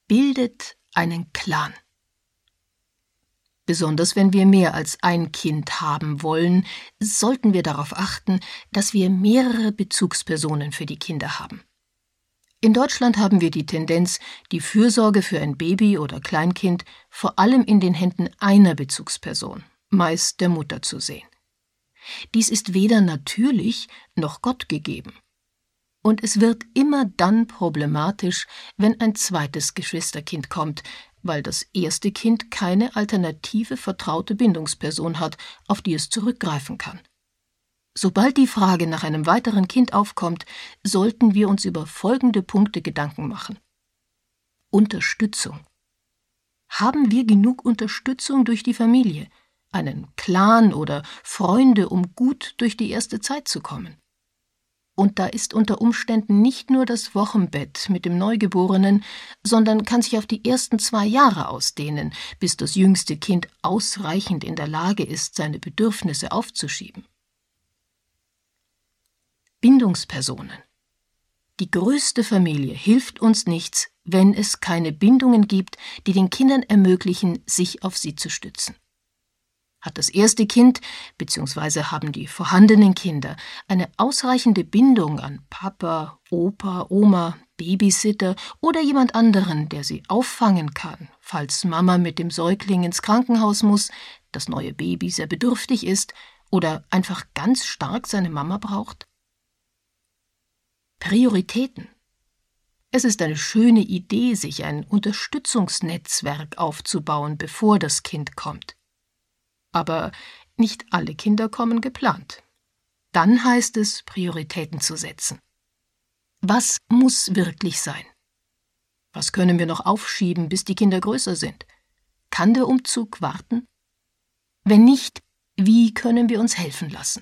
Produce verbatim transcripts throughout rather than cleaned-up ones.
Bildet einen Clan. Besonders wenn wir mehr als ein Kind haben wollen, sollten wir darauf achten, dass wir mehrere Bezugspersonen für die Kinder haben. In Deutschland haben wir die Tendenz, die Fürsorge für ein Baby oder Kleinkind vor allem in den Händen einer Bezugsperson, meist der Mutter, zu sehen. Dies ist weder natürlich noch Gott gegeben. Und es wird immer dann problematisch, wenn ein zweites Geschwisterkind kommt, weil das erste Kind keine alternative vertraute Bindungsperson hat, auf die es zurückgreifen kann. Sobald die Frage nach einem weiteren Kind aufkommt, sollten wir uns über folgende Punkte Gedanken machen. Unterstützung. Haben wir genug Unterstützung durch die Familie, einen Clan oder Freunde, um gut durch die erste Zeit zu kommen? Und da ist unter Umständen nicht nur das Wochenbett mit dem Neugeborenen, sondern kann sich auf die ersten zwei Jahre ausdehnen, bis das jüngste Kind ausreichend in der Lage ist, seine Bedürfnisse aufzuschieben. Bindungspersonen. Die größte Familie hilft uns nichts, wenn es keine Bindungen gibt, die den Kindern ermöglichen, sich auf sie zu stützen. Hat das erste Kind bzw. haben die vorhandenen Kinder eine ausreichende Bindung an Papa, Opa, Oma, Babysitter oder jemand anderen, der sie auffangen kann, falls Mama mit dem Säugling ins Krankenhaus muss, das neue Baby sehr bedürftig ist oder einfach ganz stark seine Mama braucht? Prioritäten. Es ist eine schöne Idee, sich ein Unterstützungsnetzwerk aufzubauen, bevor das Kind kommt. Aber nicht alle Kinder kommen geplant. Dann heißt es, Prioritäten zu setzen. Was muss wirklich sein? Was können wir noch aufschieben, bis die Kinder größer sind? Kann der Umzug warten? Wenn nicht, wie können wir uns helfen lassen?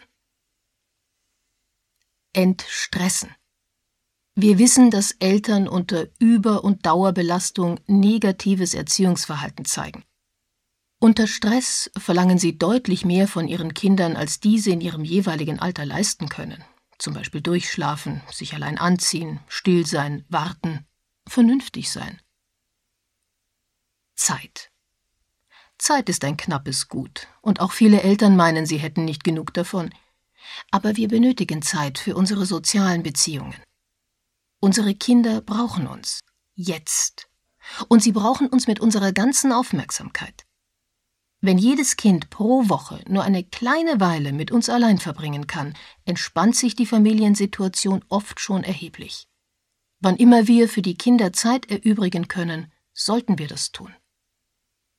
Entstressen. Wir wissen, dass Eltern unter Über- und Dauerbelastung negatives Erziehungsverhalten zeigen. Unter Stress verlangen sie deutlich mehr von ihren Kindern, als diese in ihrem jeweiligen Alter leisten können. Zum Beispiel durchschlafen, sich allein anziehen, still sein, warten, vernünftig sein. Zeit. Zeit ist ein knappes Gut, und auch viele Eltern meinen, sie hätten nicht genug davon. Aber wir benötigen Zeit für unsere sozialen Beziehungen. Unsere Kinder brauchen uns, jetzt. Und sie brauchen uns mit unserer ganzen Aufmerksamkeit. Wenn jedes Kind pro Woche nur eine kleine Weile mit uns allein verbringen kann, entspannt sich die Familiensituation oft schon erheblich. Wann immer wir für die Kinder Zeit erübrigen können, sollten wir das tun.